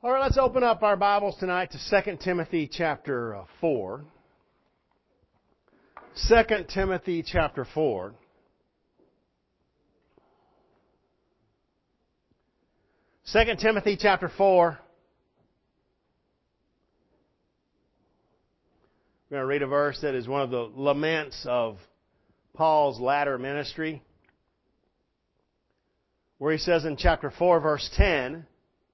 All right, let's open up our Bibles tonight to 2 Timothy chapter 4. 2 Timothy chapter 4. Second Timothy chapter 4. We're going to read a verse that is one of the laments of Paul's latter ministry, where he says in chapter 4, verse 10,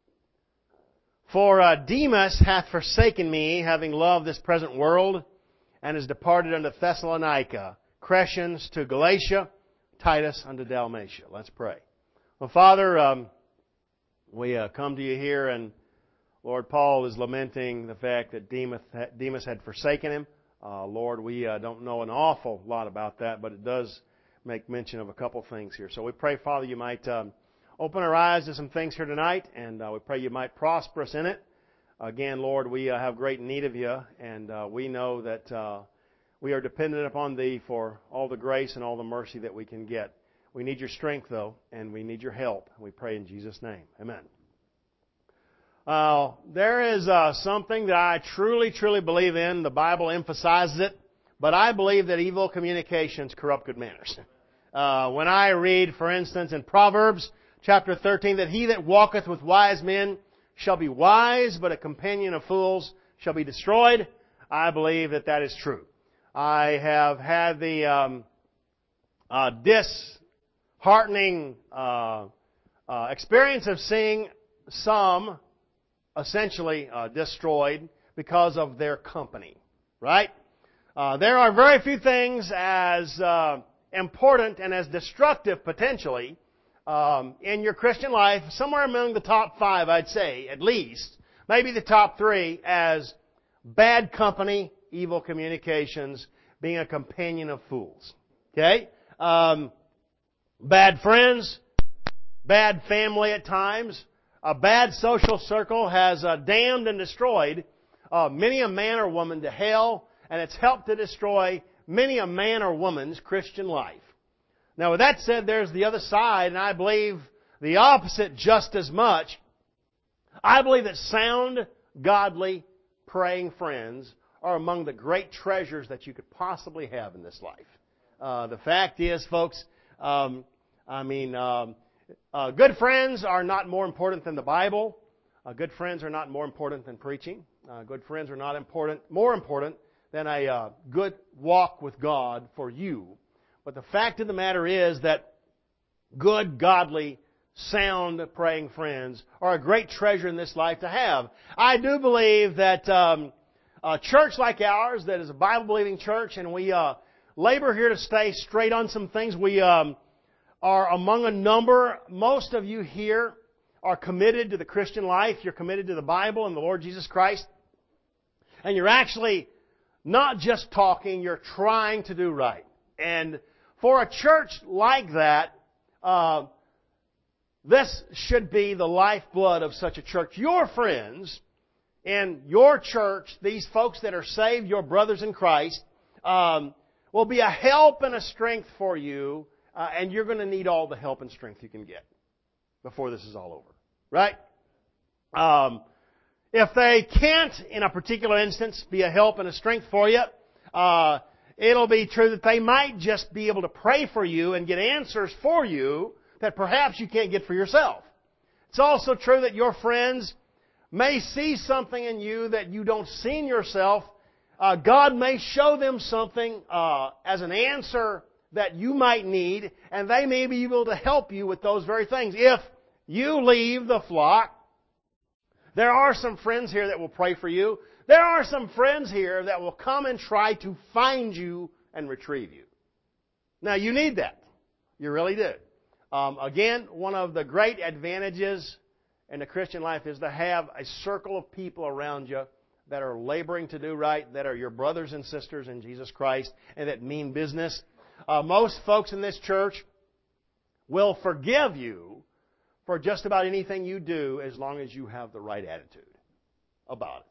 "For Demas hath forsaken me, having loved this present world, and is departed unto Thessalonica, Crescens to Galatia, Titus unto Dalmatia." Let's pray. Well, Father, we come to you here, and Lord, Paul is lamenting the fact that Demas had forsaken him. Lord, we don't know an awful lot about that, but it does make mention of a couple things here. So we pray, Father, you might open our eyes to some things here tonight, and we pray you might prosper us in it. Again, Lord, we have great need of you, and we know that we are dependent upon Thee for all the grace and all the mercy that we can get. We need your strength, though, and we need your help. We pray in Jesus' name. Amen. There is something that I truly, truly believe in. The Bible emphasizes it, but I believe that evil communications corrupt good manners. When I read, for instance, in Proverbs chapter 13, that he that walketh with wise men shall be wise, but a companion of fools shall be destroyed, I believe that that is true. I have had the disheartening experience of seeing some essentially destroyed because of their company, right? There are very few things as important and as destructive potentially in your Christian life, somewhere among the top 5, I'd say, at least, maybe the top 3, as bad company, evil communications, being a companion of fools. Okay? Bad friends, bad family at times, a bad social circle has damned and destroyed many a man or woman to hell, and it's helped to destroy many a man or woman's Christian life. Now, with that said, there's the other side, and I believe the opposite just as much. I believe that sound, godly, praying friends are among the great treasures that you could possibly have in this life. The fact is, folks, good friends are not more important than the Bible. Good friends are not more important than preaching. Good friends are not more important than a good walk with God for you. But the fact of the matter is that good, godly, sound, praying friends are a great treasure in this life to have. I do believe that a church like ours, that is a Bible-believing church, and we labor here to stay straight on some things. We are among a number. Most of you here are committed to the Christian life. You're committed to the Bible and the Lord Jesus Christ. And you're actually not just talking, you're trying to do right. And for a church like that, this should be the lifeblood of such a church. Your friends in your church, these folks that are saved, your brothers in Christ, will be a help and a strength for you, and you're going to need all the help and strength you can get before this is all over. Right? If they can't, in a particular instance, be a help and a strength for you, it'll be true that they might just be able to pray for you and get answers for you that perhaps you can't get for yourself. It's also true that your friends may see something in you that you don't see in yourself. God may show them something as an answer that you might need, and they may be able to help you with those very things. If you leave the flock, there are some friends here that will pray for you. There are some friends here that will come and try to find you and retrieve you. Now, you need that. You really do. Again, one of the great advantages in the Christian life is to have a circle of people around you that are laboring to do right, that are your brothers and sisters in Jesus Christ, and that mean business. Most folks in this church will forgive you for just about anything you do as long as you have the right attitude about it.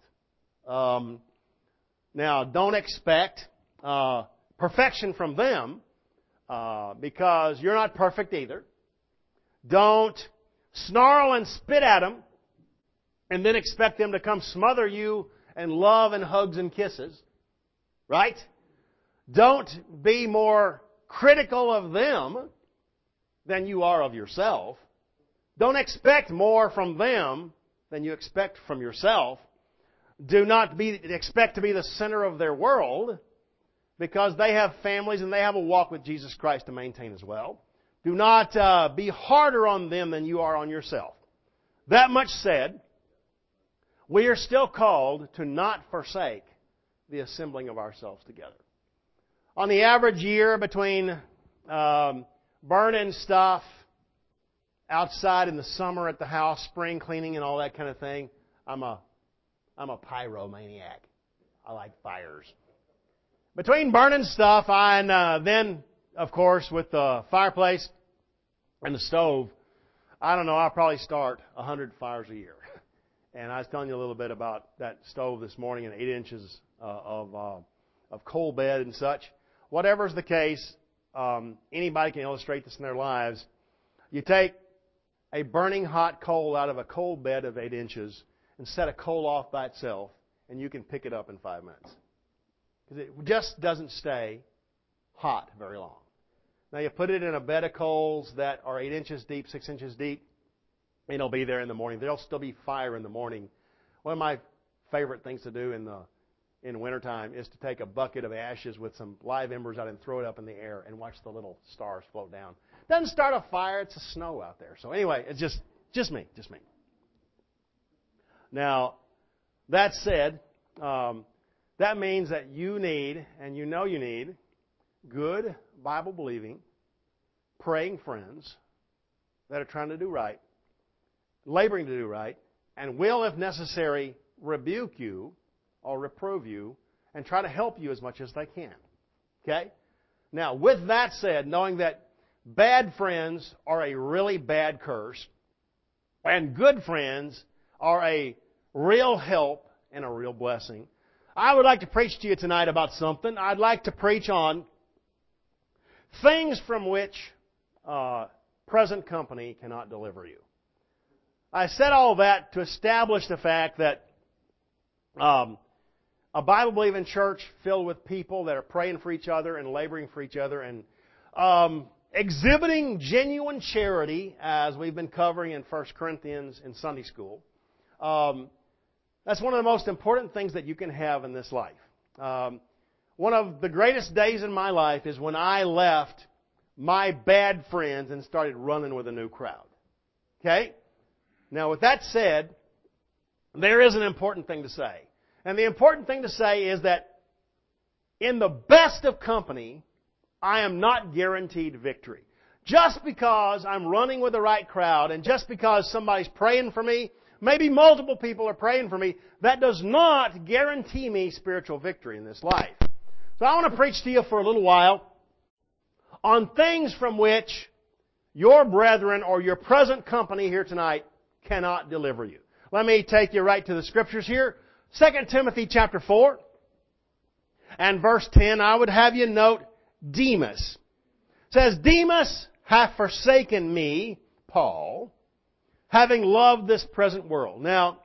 Now, don't expect perfection from them because you're not perfect either. Don't snarl and spit at them and then expect them to come smother you in love and hugs and kisses. Right? Don't be more critical of them than you are of yourself. Don't expect more from them than you expect from yourself. Do not expect to be the center of their world, because they have families and they have a walk with Jesus Christ to maintain as well. Do not be harder on them than you are on yourself. That much said, we are still called to not forsake the assembling of ourselves together. On the average year, between burning stuff outside in the summer at the house, spring cleaning and all that kind of thing, I'm a pyromaniac. I like fires. Between burning stuff and then, of course, with the fireplace and the stove, I don't know, I'll probably start 100 fires a year. And I was telling you a little bit about that stove this morning and 8 inches of coal bed and such. Whatever's the case, anybody can illustrate this in their lives. You take a burning hot coal out of a coal bed of 8 inches and set a coal off by itself, and you can pick it up in 5 minutes. Because it just doesn't stay hot very long. Now you put it in a bed of coals that are 8 inches deep, 6 inches deep, and it'll be there in the morning. There'll still be fire in the morning. One of my favorite things to do in wintertime is to take a bucket of ashes with some live embers out and throw it up in the air and watch the little stars float down. Doesn't start a fire, it's the snow out there. So anyway, it's just me. Now, that said, that means that you need, and you know you need, good, Bible-believing, praying friends that are trying to do right, laboring to do right, and will, if necessary, rebuke you or reprove you and try to help you as much as they can. Okay? Now, with that said, knowing that bad friends are a really bad curse, and good friends are a real help and a real blessing, I would like to preach to you tonight about something. I'd like to preach on things from which present company cannot deliver you. I said all that to establish the fact that a Bible-believing church filled with people that are praying for each other and laboring for each other and exhibiting genuine charity, as we've been covering in 1 Corinthians in Sunday school, that's one of the most important things that you can have in this life. One of the greatest days in my life is when I left my bad friends and started running with a new crowd. Okay? Now, with that said, there is an important thing to say. And the important thing to say is that in the best of company, I am not guaranteed victory. Just because I'm running with the right crowd and just because somebody's praying for me, maybe multiple people are praying for me, that does not guarantee me spiritual victory in this life. So I want to preach to you for a little while on things from which your brethren or your present company here tonight cannot deliver you. Let me take you right to the Scriptures here. 2 Timothy chapter 4 and verse 10, I would have you note Demas. It says, Demas hath forsaken me, Paul, having loved this present world. Now,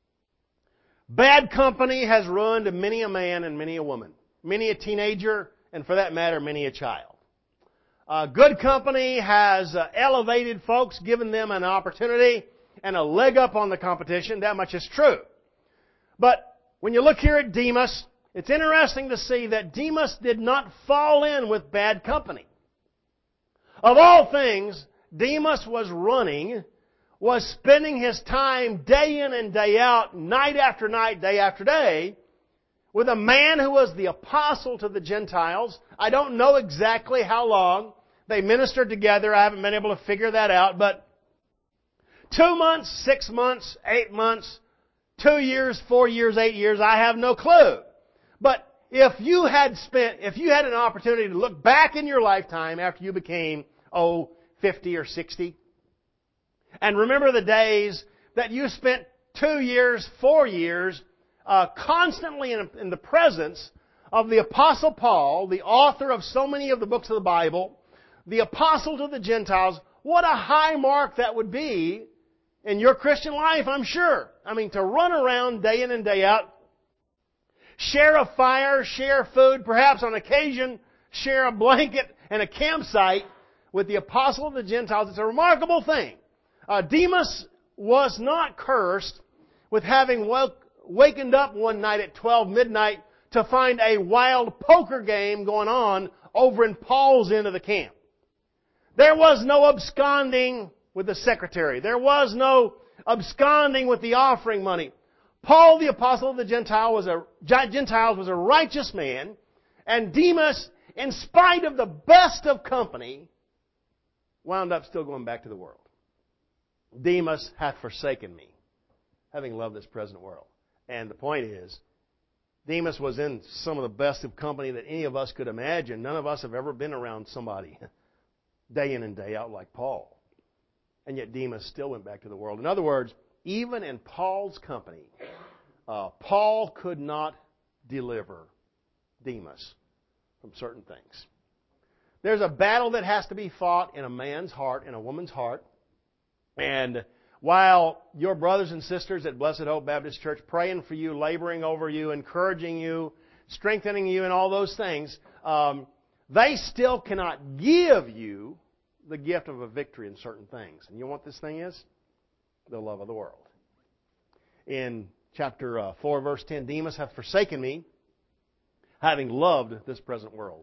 bad company has ruined many a man and many a woman, many a teenager, and for that matter, many a child. Good company has elevated folks, given them an opportunity and a leg up on the competition. That much is true. But when you look here at Demas, it's interesting to see that Demas did not fall in with bad company. Of all things, Demas was spending his time day in and day out, night after night, day after day, with a man who was the apostle to the Gentiles. I don't know exactly how long they ministered together. I haven't been able to figure that out. But 2 months, 6 months, 8 months, 2 years, 4 years, 8 years, I have no clue. But if you had an opportunity to look back in your lifetime after you became, 50 or 60, and remember the days that you spent 2 years, 4 years, constantly in the presence of the Apostle Paul, the author of so many of the books of the Bible, the apostle to the Gentiles, what a high mark that would be in your Christian life, I'm sure. I mean, to run around day in and day out, share a fire, share food, perhaps on occasion, share a blanket and a campsite with the apostle of the Gentiles. It's a remarkable thing. Demas was not cursed with having wakened up one night at 12 midnight to find a wild poker game going on over in Paul's end of the camp. There was no absconding with the secretary. There was no absconding with the offering money. Paul, the apostle of the Gentiles, was a righteous man, and Demas, in spite of the best of company, wound up still going back to the world. Demas hath forsaken me, having loved this present world. And the point is, Demas was in some of the best of company that any of us could imagine. None of us have ever been around somebody day in and day out like Paul. And yet Demas still went back to the world. In other words, even in Paul's company, Paul could not deliver Demas from certain things. There's a battle that has to be fought in a man's heart, in a woman's heart. And while your brothers and sisters at Blessed Hope Baptist Church praying for you, laboring over you, encouraging you, strengthening you, and all those things, they still cannot give you the gift of a victory in certain things. And you know what this thing is? The love of the world. In chapter 4, verse 10, Demas hath forsaken me, having loved this present world.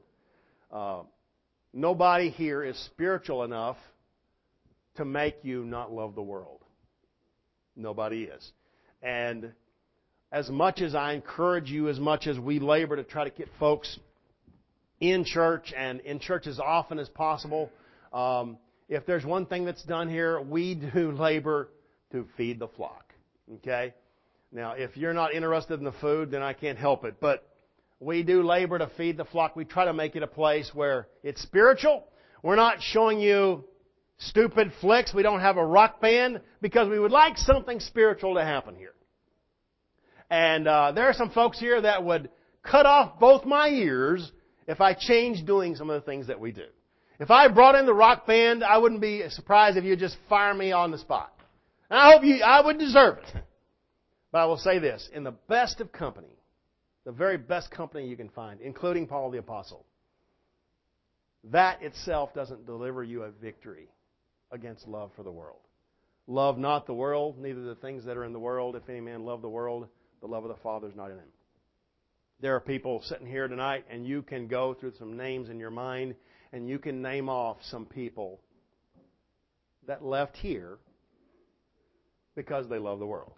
Nobody here is spiritual enough to make you not love the world. Nobody is. And as much as I encourage you, as much as we labor to try to get folks in church and in church as often as possible, if there's one thing that's done here, we do labor to feed the flock. Okay? Now, if you're not interested in the food, then I can't help it. But we do labor to feed the flock. We try to make it a place where it's spiritual. We're not showing you stupid flicks. We don't have a rock band because we would like something spiritual to happen here. And there are some folks here that would cut off both my ears if I changed doing some of the things that we do. If I brought in the rock band, I wouldn't be surprised if you just fire me on the spot. And I would deserve it. But I will say this, in the best of company, the very best company you can find, including Paul the Apostle, that itself doesn't deliver you a victory against love for the world. Love not the world, neither the things that are in the world. If any man love the world, the love of the Father is not in him. There are people sitting here tonight, and you can go through some names in your mind, and you can name off some people that left here because they love the world.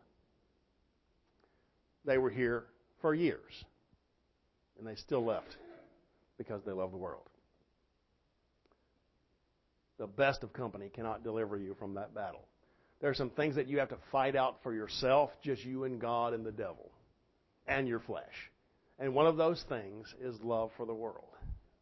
They were here for years, and they still left because they love the world. The best of company cannot deliver you from that battle. There are some things that you have to fight out for yourself, just you and God and the devil and your flesh. And one of those things is love for the world.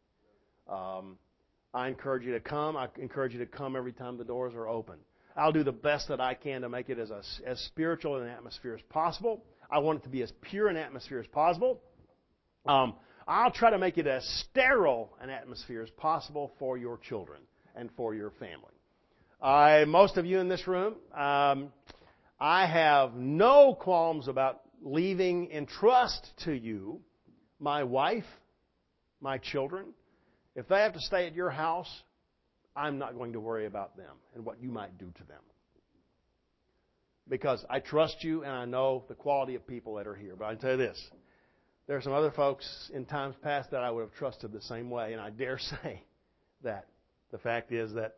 I encourage you to come. I encourage you to come every time the doors are open. I'll do the best that I can to make it as spiritual an atmosphere as possible. I want it to be as pure an atmosphere as possible. I'll try to make it as sterile an atmosphere as possible for your children and for your family. Most of you in this room, I have no qualms about leaving in trust to you my wife, my children. If they have to stay at your house, I'm not going to worry about them and what you might do to them. Because I trust you and I know the quality of people that are here. But I can tell you this, there are some other folks in times past that I would have trusted the same way, and I dare say that the fact is that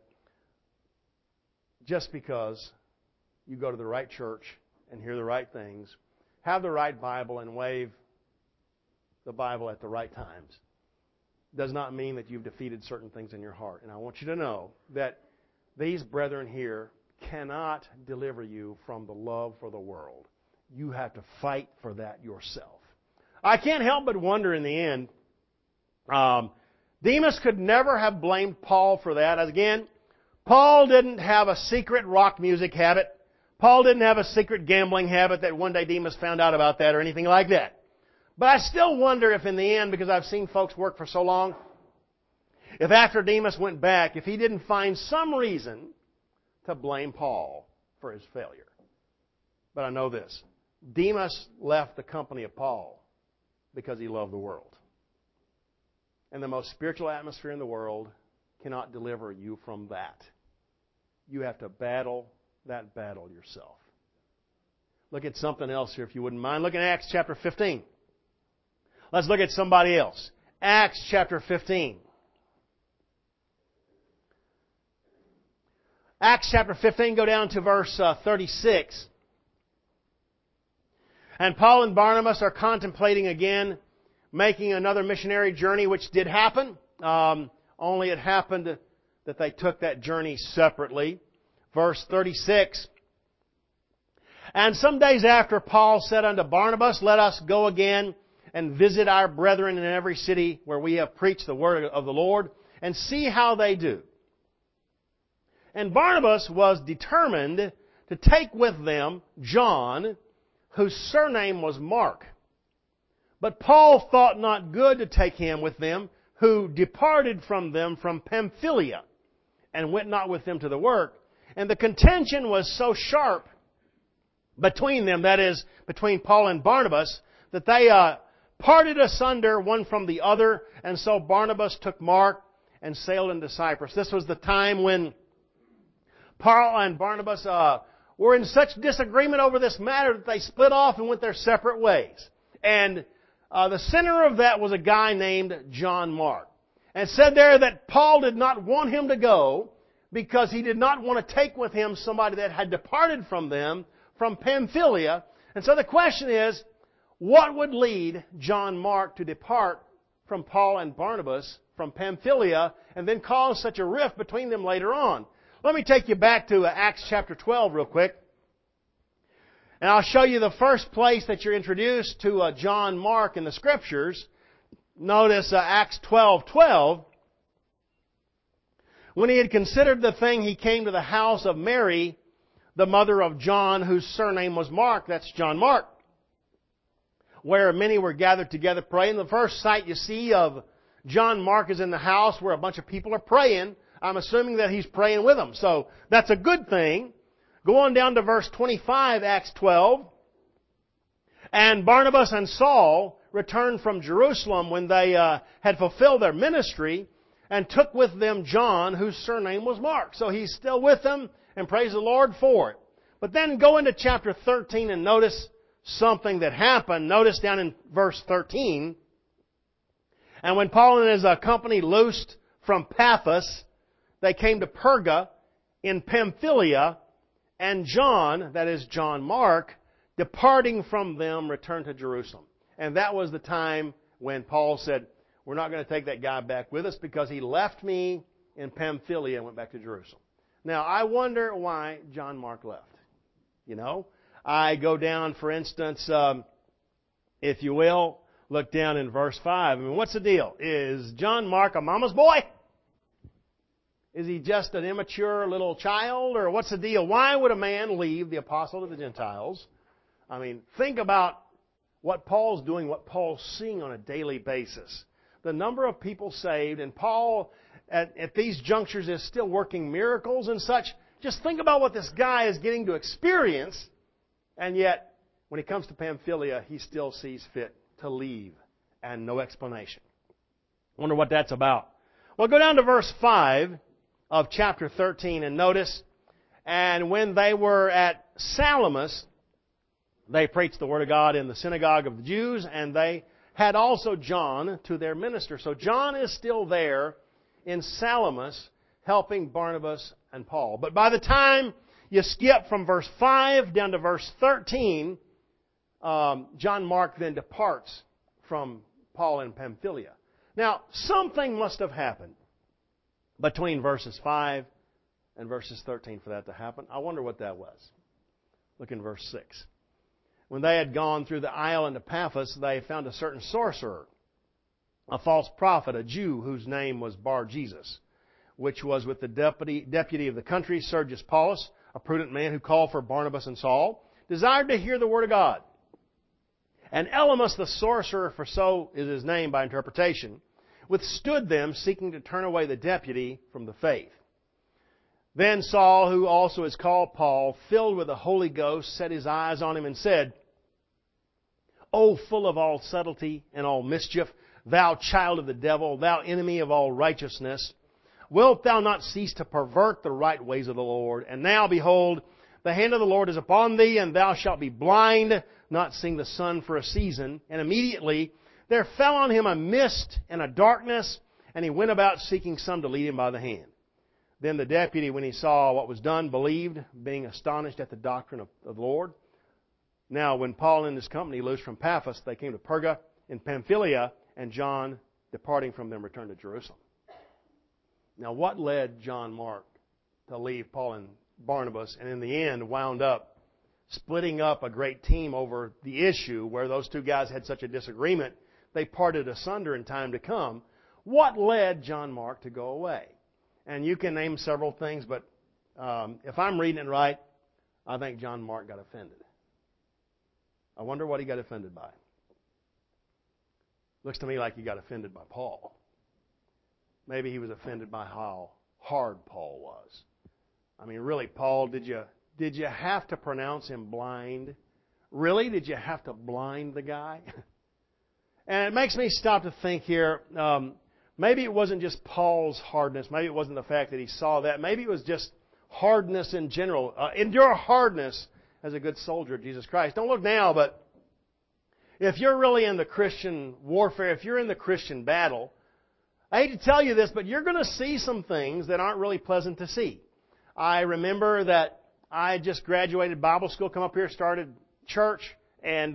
just because you go to the right church and hear the right things, have the right Bible and wave the Bible at the right times, does not mean that you've defeated certain things in your heart. And I want you to know that these brethren here cannot deliver you from the love for the world. You have to fight for that yourself. I can't help but wonder in the end, Demas could never have blamed Paul for that. Again, Paul didn't have a secret rock music habit. Paul didn't have a secret gambling habit that one day Demas found out about that or anything like that. But I still wonder if in the end, because I've seen folks work for so long, if after Demas went back, if he didn't find some reason to blame Paul for his failure. But I know this. Demas left the company of Paul because he loved the world. And the most spiritual atmosphere in the world cannot deliver you from that. You have to battle that battle yourself. Look at something else here, if you wouldn't mind. Look at Acts chapter 15. Let's look at somebody else. Acts chapter 15. Acts chapter 15, go down to verse 36. And Paul and Barnabas are contemplating again making another missionary journey, which did happen. Only it happened that they took that journey separately. Verse 36. And some days after, Paul said unto Barnabas, Let us go again and visit our brethren in every city where we have preached the word of the Lord, and see how they do. And Barnabas was determined to take with them John, whose surname was Mark. But Paul thought not good to take him with them, who departed from them from Pamphylia, and went not with them to the work. And the contention was so sharp between them, that is, between Paul and Barnabas, that they parted asunder one from the other, and so Barnabas took Mark and sailed into Cyprus. This was the time when Paul and Barnabas were in such disagreement over this matter that they split off and went their separate ways. And the center of that was a guy named John Mark. And it said there that Paul did not want him to go because he did not want to take with him somebody that had departed from them from Pamphylia. And so the question is, what would lead John Mark to depart from Paul and Barnabas from Pamphylia and then cause such a rift between them later on? Let me take you back to Acts chapter 12 real quick. And I'll show you the first place that you're introduced to John Mark in the Scriptures. Notice Acts 12:12. When he had considered the thing, he came to the house of Mary, the mother of John, whose surname was Mark. That's John Mark. Where many were gathered together praying. The first sight you see of John Mark is in the house where a bunch of people are praying. I'm assuming that he's praying with them. So that's a good thing. Go on down to verse 25, Acts 12. And Barnabas and Saul returned from Jerusalem when they had fulfilled their ministry, and took with them John, whose surname was Mark. So he's still with them, and praise the Lord for it. But then go into chapter 13 and notice something that happened. Notice down in verse 13. And when Paul and his company loosed from Paphos, they came to Perga in Pamphylia, and John, that is John Mark, departing from them, returned to Jerusalem. And that was the time when Paul said, we're not going to take that guy back with us because he left me in Pamphylia and went back to Jerusalem. Now, I wonder why John Mark left. You know, I go down, for instance, if you will, look down in verse 5. I mean, what's the deal? Is John Mark a mama's boy? Is he just an immature little child? Or what's the deal? Why would a man leave the apostle to the Gentiles? I mean, think about what Paul's doing, what Paul's seeing on a daily basis. The number of people saved, and Paul at these junctures is still working miracles and such. Just think about what this guy is getting to experience, and yet, when he comes to Pamphylia, he still sees fit to leave, and no explanation. Wonder what that's about. Well, go down to verse 5 of chapter 13 and notice, and when they were at Salamis, they preached the Word of God in the synagogue of the Jews, and they had also John to their minister. So John is still there in Salamis helping Barnabas and Paul. But by the time you skip from verse 5 down to verse 13, John Mark then departs from Paul in Pamphylia. Now, something must have happened between verses 5 and verses 13 for that to happen. I wonder what that was. Look in verse 6. When they had gone through the isle into Paphos, they found a certain sorcerer, a false prophet, a Jew whose name was Bar-Jesus, which was with the deputy of the country, Sergius Paulus, a prudent man who called for Barnabas and Saul, desired to hear the word of God. And Elymas the sorcerer, for so is his name by interpretation, withstood them, seeking to turn away the deputy from the faith. Then Saul, who also is called Paul, filled with the Holy Ghost, set his eyes on him and said, O full of all subtlety and all mischief, thou child of the devil, thou enemy of all righteousness, wilt thou not cease to pervert the right ways of the Lord? And now, behold, the hand of the Lord is upon thee, and thou shalt be blind, not seeing the sun for a season. And immediately there fell on him a mist and a darkness, and he went about seeking some to lead him by the hand. Then the deputy, when he saw what was done, believed, being astonished at the doctrine of the Lord. Now, when Paul and his company loosed from Paphos, they came to Perga in Pamphylia, and John, departing from them, returned to Jerusalem. Now, what led John Mark to leave Paul and Barnabas, and in the end wound up splitting up a great team over the issue where those two guys had such a disagreement, they parted asunder in time to come? What led John Mark to go away? And you can name several things, but if I'm reading it right, I think John Mark got offended. I wonder what he got offended by. Looks to me like he got offended by Paul. Maybe he was offended by how hard Paul was. I mean, really, Paul, did you have to pronounce him blind? Really? Did you have to blind the guy? And it makes me stop to think here. Maybe it wasn't just Paul's hardness. Maybe it wasn't the fact that he saw that. Maybe it was just hardness in general. Endure hardness as a good soldier of Jesus Christ. Don't look now, but if you're really in the Christian warfare, if you're in the Christian battle, I hate to tell you this, but you're going to see some things that aren't really pleasant to see. I remember that I just graduated Bible school, come up here, started church, and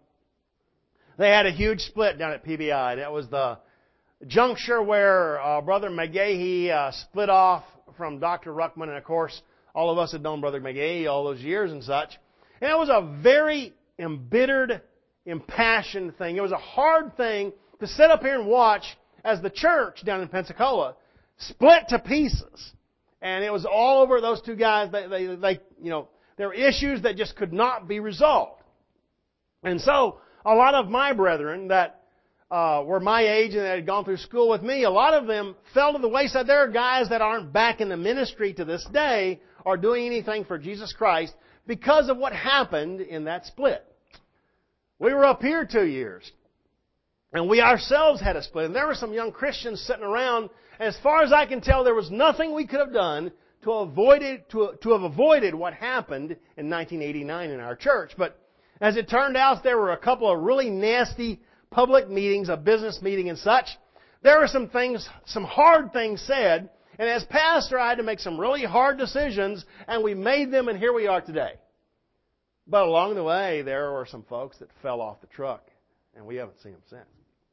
they had a huge split down at PBI. That was the juncture where Brother McGahee split off from Dr. Ruckman, and of course, all of us had known Brother McGahee all those years and such. And it was a very embittered, impassioned thing. It was a hard thing to sit up here and watch as the church down in Pensacola split to pieces. And it was all over those two guys. There were issues that just could not be resolved. And so, a lot of my brethren that were my age and that had gone through school with me, a lot of them fell to the wayside. There are guys that aren't back in the ministry to this day or doing anything for Jesus Christ because of what happened in that split. We were up here 2 years, and we ourselves had a split. And there were some young Christians sitting around. As far as I can tell, there was nothing we could have done to have avoided what happened in 1989 in our church. But as it turned out, there were a couple of really nasty public meetings, a business meeting and such. There were some things, some hard things said. And as pastor, I had to make some really hard decisions, and we made them, and here we are today. But along the way, there were some folks that fell off the truck, and we haven't seen them since.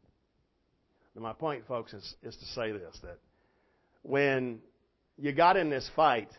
And my point, folks, is to say this, that when you got in this fight,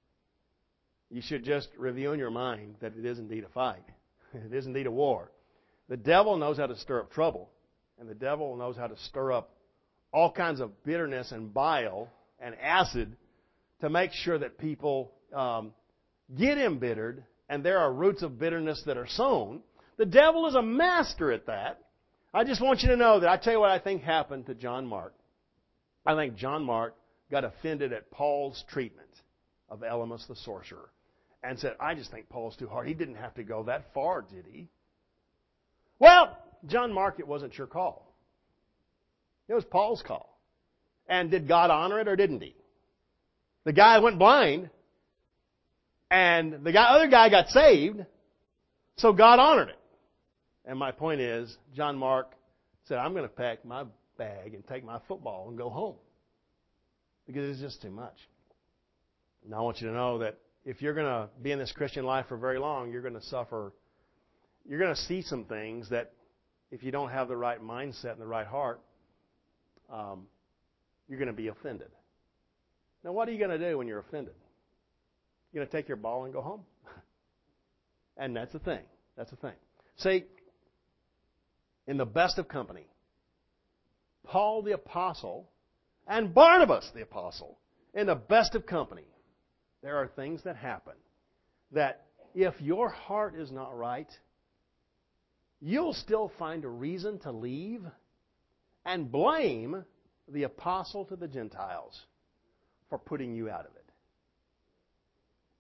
you should just review in your mind that it is indeed a fight. It is indeed a war. The devil knows how to stir up trouble, and the devil knows how to stir up all kinds of bitterness and bile and acid to make sure that people get embittered, and there are roots of bitterness that are sown. The devil is a master at that. I just want you to know that I tell you what I think happened to John Mark. I think John Mark got offended at Paul's treatment of Elymas the sorcerer and said, I just think Paul's too hard. He didn't have to go that far, did he? Well, John Mark, it wasn't your call. It was Paul's call. And did God honor it or didn't he? The guy went blind, and the other guy got saved, so God honored it. And my point is, John Mark said, I'm going to pack my bag and take my football and go home. Because it's just too much. Now I want you to know that if you're going to be in this Christian life for very long, you're going to suffer. You're going to see some things that if you don't have the right mindset and the right heart, you're going to be offended. Now what are you going to do when you're offended? You're going to take your ball and go home? And that's the thing. That's the thing. See, in the best of company, Paul the Apostle and Barnabas the Apostle, in the best of company, there are things that happen that if your heart is not right, you'll still find a reason to leave and blame the apostle to the Gentiles for putting you out of it.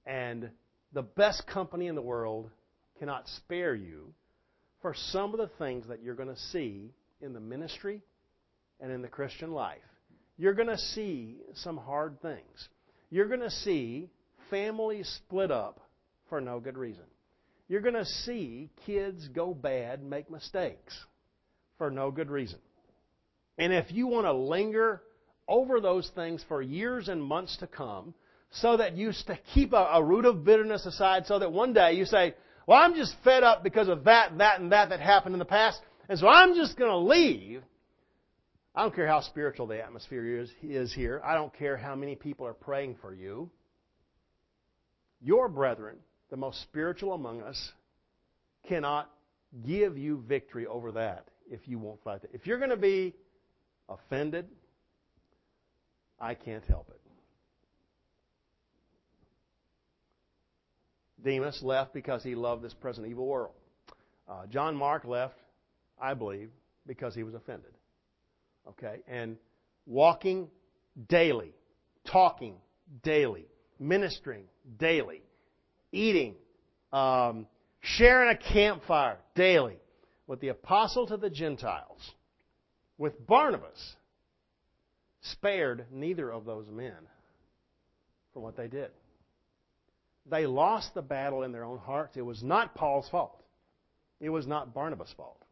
And the best company in the world cannot spare you for some of the things that you're going to see in the ministry and in the Christian life. You're going to see some hard things. You're going to see families split up for no good reason. You're going to see kids go bad, make mistakes for no good reason. And if you want to linger over those things for years and months to come, so that you keep a root of bitterness aside, so that one day you say, well, I'm just fed up because of that, and that happened in the past, and so I'm just going to leave. I don't care how spiritual the atmosphere is here. I don't care how many people are praying for you. Your brethren, the most spiritual among us, cannot give you victory over that if you won't fight it. If you're going to be offended, I can't help it. Demas left because he loved this present evil world. John Mark left, I believe, because he was offended. Okay? And walking daily, talking daily, ministering daily, eating, sharing a campfire daily with the apostle to the Gentiles, with Barnabas, spared neither of those men from what they did. They lost the battle in their own hearts. It was not Paul's fault. It was not Barnabas' fault.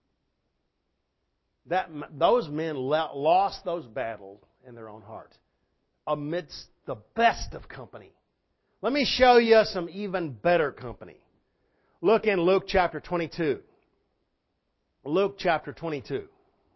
Those men lost those battles in their own heart amidst the best of company. Let me show you some even better company. Look in Luke chapter 22. Luke chapter 22.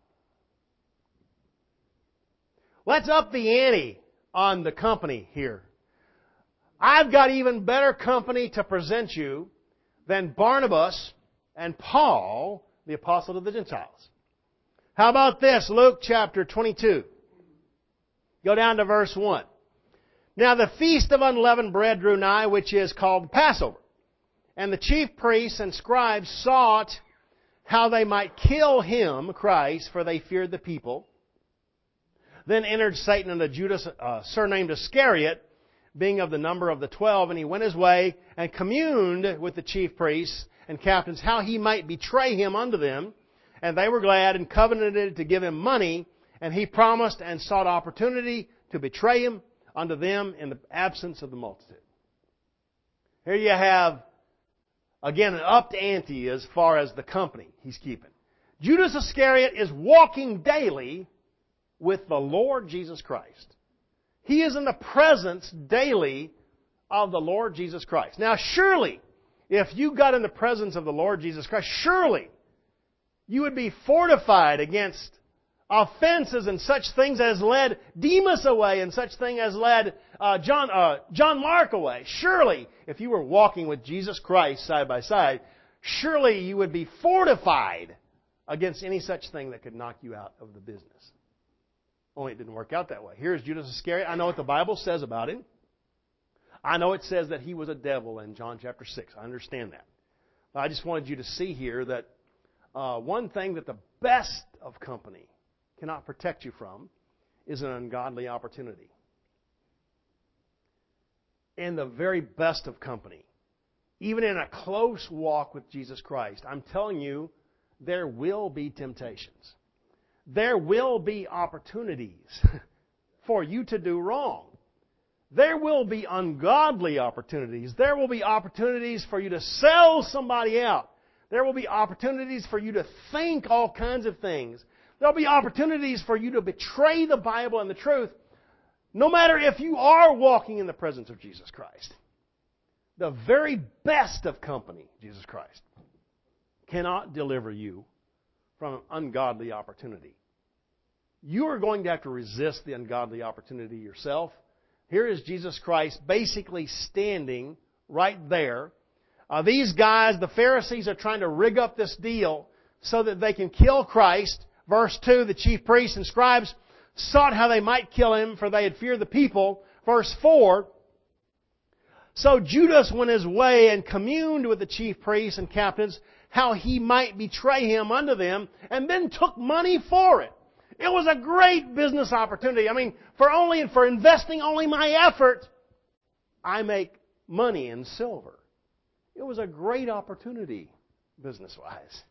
Let's up the ante on the company here. I've got even better company to present you than Barnabas and Paul, the apostle to the Gentiles. How about this? Luke chapter 22. Go down to verse 1. Now the feast of unleavened bread drew nigh, which is called Passover. And the chief priests and scribes sought how they might kill him, Christ, for they feared the people. Then entered Satan into Judas, surnamed Iscariot, being of the number of the 12, and he went his way and communed with the chief priests and captains how he might betray him unto them. And they were glad and covenanted to give him money, and he promised and sought opportunity to betray him unto them in the absence of the multitude. Here you have, again, an upped ante as far as the company he's keeping. Judas Iscariot is walking daily with the Lord Jesus Christ. He is in the presence daily of the Lord Jesus Christ. Now, surely, if you got in the presence of the Lord Jesus Christ, surely you would be fortified against offenses and such things as led Demas away and such thing as led John Mark away. Surely, if you were walking with Jesus Christ side by side, surely you would be fortified against any such thing that could knock you out of the business. Only it didn't work out that way. Here's Judas Iscariot. I know what the Bible says about him. I know it says that he was a devil in John chapter 6. I understand that. But I just wanted you to see here that one thing that the best of company cannot protect you from is an ungodly opportunity. In the very best of company, even in a close walk with Jesus Christ, I'm telling you, there will be temptations. There will be opportunities for you to do wrong. There will be ungodly opportunities. There will be opportunities for you to sell somebody out. There will be opportunities for you to think all kinds of things. There will be opportunities for you to betray the Bible and the truth, no matter if you are walking in the presence of Jesus Christ. The very best of company, Jesus Christ, cannot deliver you from an ungodly opportunity. You are going to have to resist the ungodly opportunity yourself. Here is Jesus Christ basically standing right there. These guys, the Pharisees, are trying to rig up this deal so that they can kill Christ. Verse 2, the chief priests and scribes sought how they might kill him, for they had feared the people. Verse 4, so Judas went his way and communed with the chief priests and captains how he might betray him unto them, and then took money for it. It was a great business opportunity. I mean, for investing only my effort, I make money and silver. It was a great opportunity, business-wise.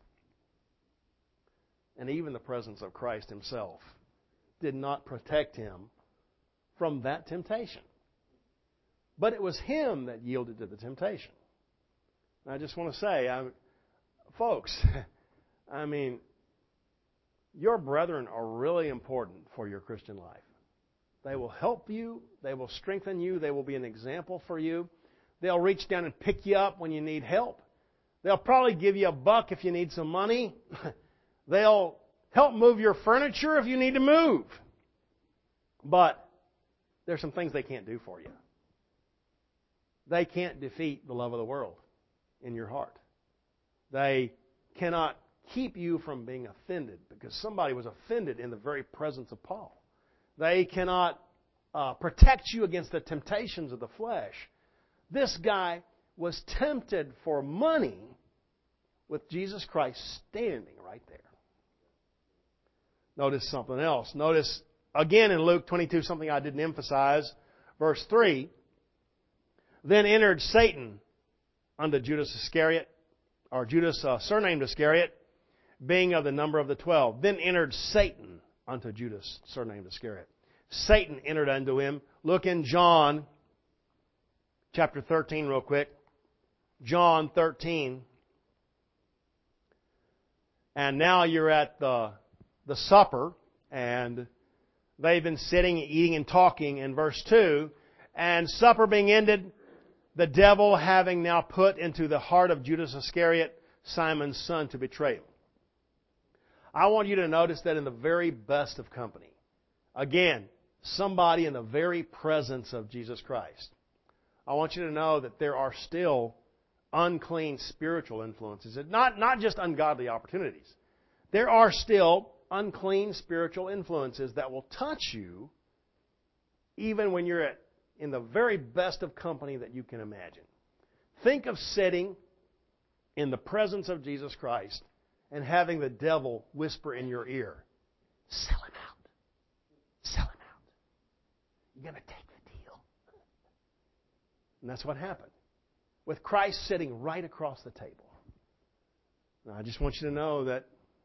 And even the presence of Christ Himself did not protect him from that temptation. But it was him that yielded to the temptation. And I just want to say, folks, I mean, your brethren are really important for your Christian life. They will help you. They will strengthen you. They will be an example for you. They'll reach down and pick you up when you need help. They'll probably give you $1 if you need some money. They'll help move your furniture if you need to move. But there's some things they can't do for you. They can't defeat the love of the world in your heart. They cannot keep you from being offended, because somebody was offended in the very presence of Paul. They cannot protect you against the temptations of the flesh. This guy was tempted for money with Jesus Christ standing right there. Notice something else. Notice again in Luke 22 something I didn't emphasize. Verse 3. Then entered Satan unto Judas Iscariot, or Judas surnamed Iscariot, being of the number of the 12. Then entered Satan unto Judas surnamed Iscariot. Satan entered unto him. Look in John chapter 13 real quick. John 13. And now you're at the supper, and they've been sitting, eating, and talking in verse 2. And supper being ended, the devil having now put into the heart of Judas Iscariot, Simon's son, to betray him. I want you to notice that in the very best of company, again, somebody in the very presence of Jesus Christ, I want you to know that there are still unclean spiritual influences, not just ungodly opportunities. There are still unclean spiritual influences that will touch you even when you're in the very best of company that you can imagine. Think of sitting in the presence of Jesus Christ and having the devil whisper in your ear, "Sell him out. Sell him out. You're going to take the deal." And that's what happened with Christ sitting right across the table. Now, I just want you to know that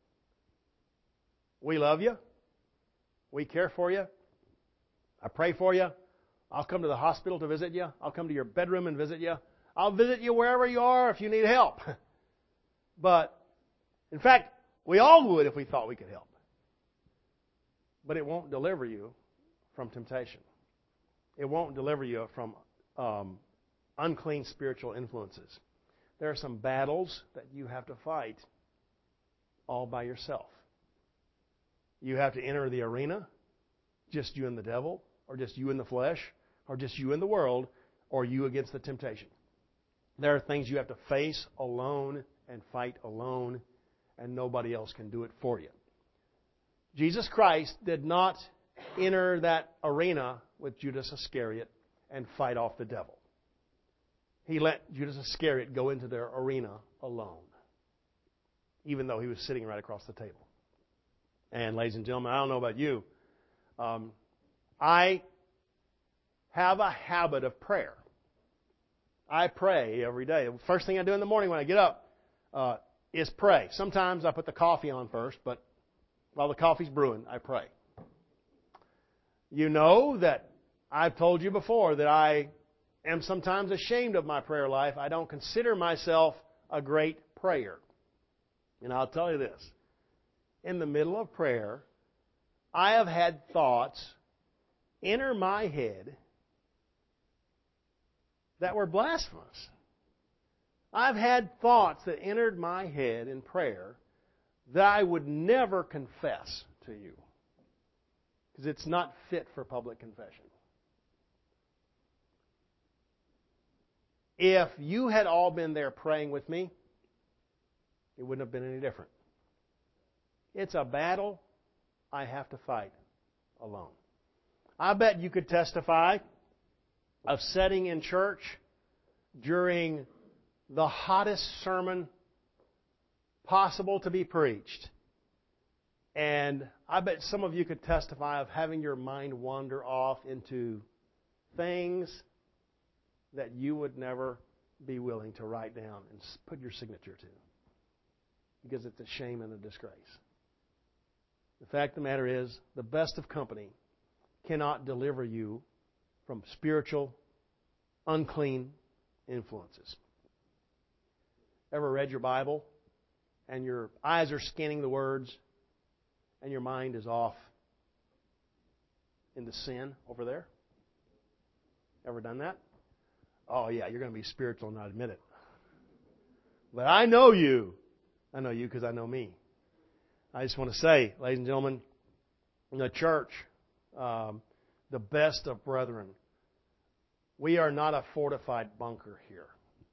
we love you. We care for you. I pray for you. I'll come to the hospital to visit you. I'll come to your bedroom and visit you. I'll visit you wherever you are if you need help. But, in fact, we all would if we thought we could help. But it won't deliver you from temptation. It won't deliver you from unclean spiritual influences. There are some battles that you have to fight all by yourself. You have to enter the arena, just you and the devil, or just you and the flesh, or just you and the world, or you against the temptation. There are things you have to face alone and fight alone, and nobody else can do it for you. Jesus Christ did not enter that arena with Judas Iscariot and fight off the devil. He let Judas Iscariot go into their arena alone, even though he was sitting right across the table. And ladies and gentlemen, I don't know about you, I have a habit of prayer. I pray every day. The first thing I do in the morning when I get up is pray. Sometimes I put the coffee on first, but while the coffee's brewing, I pray. You know that I've told you before that I am sometimes ashamed of my prayer life. I don't consider myself a great prayer. And I'll tell you this. In the middle of prayer, I have had thoughts enter my head that were blasphemous. I've had thoughts that entered my head in prayer that I would never confess to you, because it's not fit for public confession. If you had all been there praying with me, it wouldn't have been any different. It's a battle I have to fight alone. I bet you could testify of sitting in church during the hottest sermon possible to be preached. And I bet some of you could testify of having your mind wander off into things that you would never be willing to write down and put your signature to. Because it's a shame and a disgrace. The fact of the matter is, the best of company cannot deliver you from spiritual, unclean influences. Ever read your Bible and your eyes are scanning the words and your mind is off into sin over there? Ever done that? Oh yeah, you're going to be spiritual and not admit it. But I know you. I know you because I know me. I just want to say, ladies and gentlemen, in the church, the best of brethren, we are not a fortified bunker here.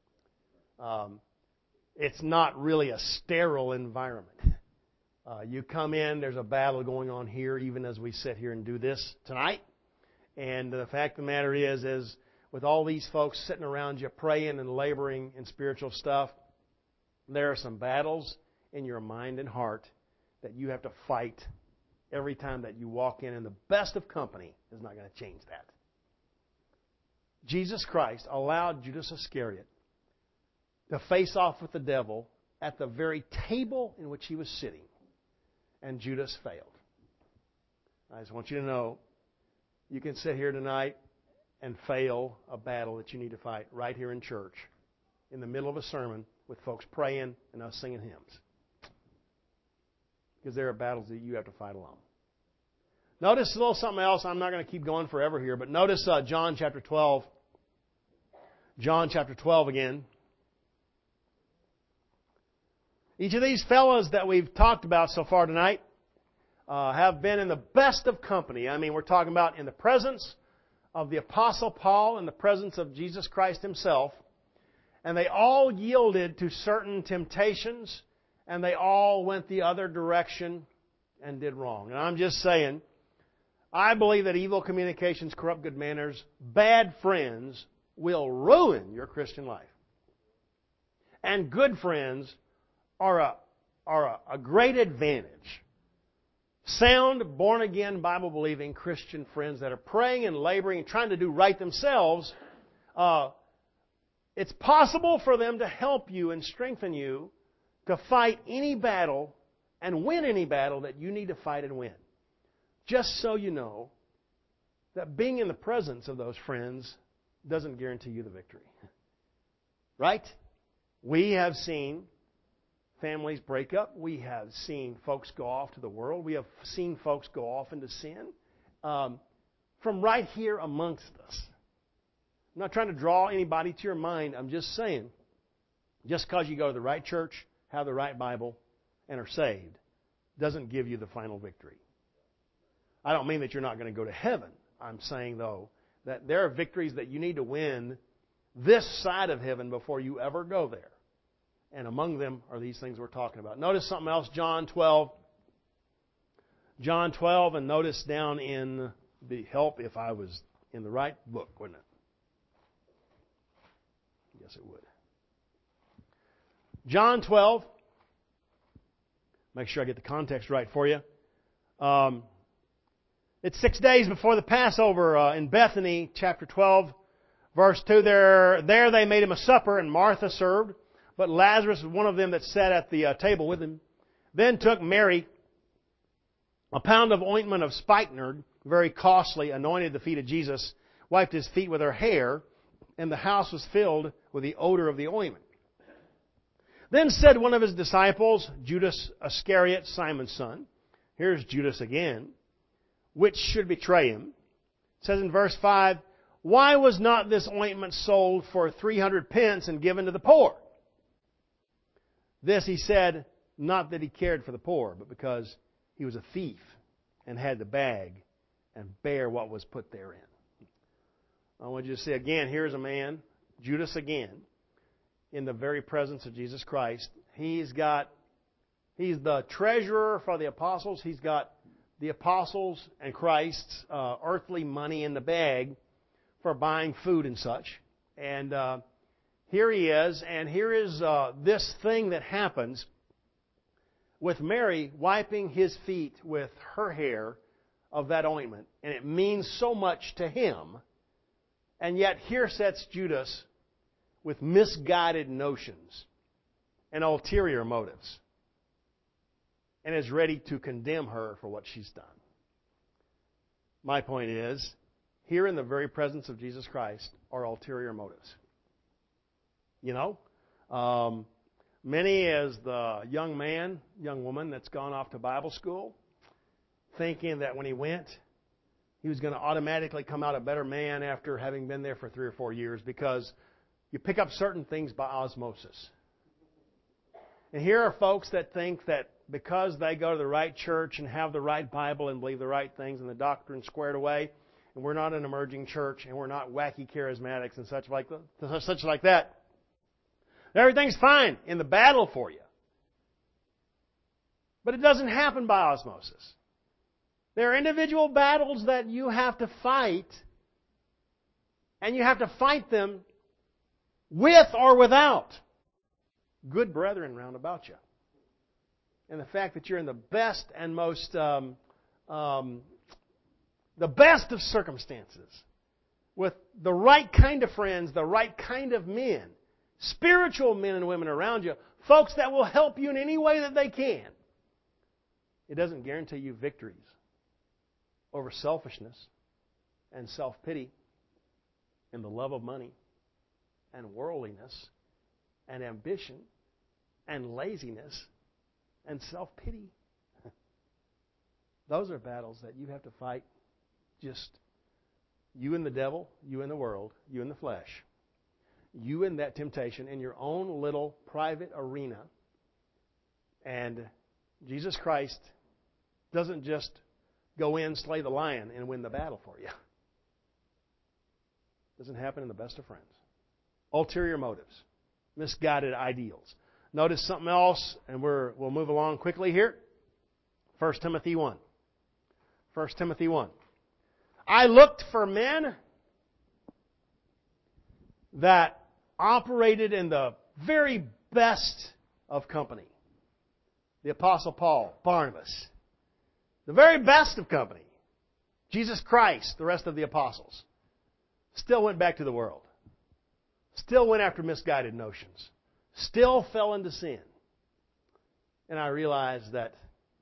It's not really a sterile environment. You come in, there's a battle going on here, even as we sit here and do this tonight. And the fact of the matter is with all these folks sitting around you praying and laboring in spiritual stuff, there are some battles in your mind and heart that you have to fight every time that you walk in, and the best of company is not going to change that. Jesus Christ allowed Judas Iscariot to face off with the devil at the very table in which he was sitting, and Judas failed. I just want you to know, you can sit here tonight and fail a battle that you need to fight right here in church, in the middle of a sermon, with folks praying and us singing hymns. Because there are battles that you have to fight alone. Notice a little something else. I'm not going to keep going forever here, but notice John chapter 12. John chapter 12 again. Each of these fellows that we've talked about so far tonight have been in the best of company. I mean, we're talking about in the presence of the Apostle Paul, in the presence of Jesus Christ Himself. And they all yielded to certain temptations, and they all went the other direction and did wrong. And I'm just saying, I believe that evil communications corrupt good manners. Bad friends will ruin your Christian life. And good friends are a great advantage. Sound, born-again, Bible-believing Christian friends that are praying and laboring and trying to do right themselves, it's possible for them to help you and strengthen you to fight any battle and win any battle that you need to fight and win. Just so you know that being in the presence of those friends doesn't guarantee you the victory. Right? We have seen families break up. We have seen folks go off to the world. We have seen folks go off into sin from right here amongst us. I'm not trying to draw anybody to your mind. I'm just saying, just because you go to the right church, have the right Bible, and are saved, doesn't give you the final victory. I don't mean that you're not going to go to heaven. I'm saying, though, that there are victories that you need to win this side of heaven before you ever go there. And among them are these things we're talking about. Notice something else, John 12. John 12, and notice down in the help if I was in the right book, wouldn't it? Yes, it would. John 12. Make sure I get the context right for you. It's 6 days before the Passover in Bethany, chapter 12, verse 2. There they made him a supper, and Martha served, but Lazarus was one of them that sat at the table with him. Then took Mary a pound of ointment of spikenard, very costly, anointed the feet of Jesus, wiped his feet with her hair, and the house was filled with the odor of the ointment. Then said one of his disciples, Judas Iscariot, Simon's son, here's Judas again, which should betray him. It says in verse 5, why was not this ointment sold for 300 pence and given to the poor? This he said, not that he cared for the poor, but because he was a thief and had the bag and bare what was put therein. I want you to see again, here's a man, Judas again, in the very presence of Jesus Christ. He's the treasurer for the apostles. He's got the apostles and Christ's earthly money in the bag for buying food and such. And here he is, and here is this thing that happens with Mary wiping his feet with her hair of that ointment. And it means so much to him And yet here sits Judas with misguided notions and ulterior motives, and is ready to condemn her for what she's done. My point is, here in the very presence of Jesus Christ are ulterior motives. You know, many as the young man, young woman that's gone off to Bible school, thinking that when he went, he was going to automatically come out a better man after having been there for 3 or 4 years, because you pick up certain things by osmosis. And here are folks that think that because they go to the right church and have the right Bible and believe the right things and the doctrine squared away, and we're not an emerging church and we're not wacky charismatics and such like that, everything's fine in the battle for you. But it doesn't happen by osmosis. There are individual battles that you have to fight, and you have to fight them with or without good brethren round about you. And the fact that you're in the best and most, the best of circumstances, with the right kind of friends, the right kind of men, spiritual men and women around you, folks that will help you in any way that they can. It doesn't guarantee you victories over selfishness and self-pity and the love of money and worldliness and ambition and laziness and self-pity. Those are battles that you have to fight, just you and the devil, you and the world, you and the flesh. You and that temptation in your own little private arena. And Jesus Christ doesn't just go in, slay the lion, and win the battle for you. It doesn't happen in the best of friends. Ulterior motives. Misguided ideals. Notice something else, and we'll move along quickly here. 1 Timothy 1. 1 Timothy 1. I looked for men that operated in the very best of company. The Apostle Paul, Barnabas. The very best of company. Jesus Christ, the rest of the apostles. Still went back to the world. Still went after misguided notions. Still fell into sin. And I realized that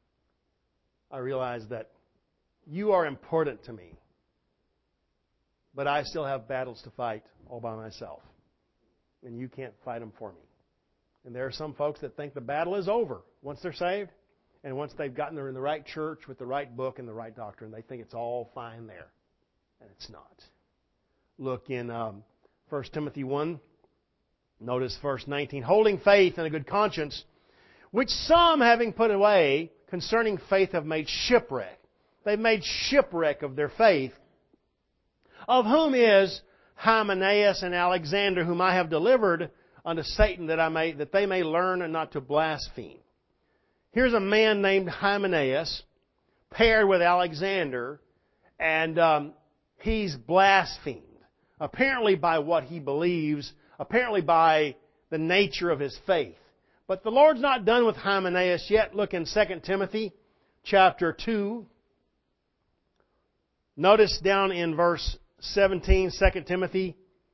you are important to me. But I still have battles to fight all by myself. And you can't fight them for me. And there are some folks that think the battle is over once they're saved. And once they've gotten there in the right church with the right book and the right doctrine, they think it's all fine there. And it's not. Look in 1 Timothy 1. Notice verse 19. Holding faith and a good conscience, which some, having put away concerning faith, have made shipwreck. They've made shipwreck of their faith. Of whom is Hymenaeus and Alexander, whom I have delivered unto Satan, that they may learn and not to blaspheme. Here's a man named Hymenaeus paired with Alexander, and he's blasphemed. Apparently by what he believes, apparently by the nature of his faith. But the Lord's not done with Hymenaeus yet. Look in 2 Timothy chapter 2. Notice down in verse 17, 2 Timothy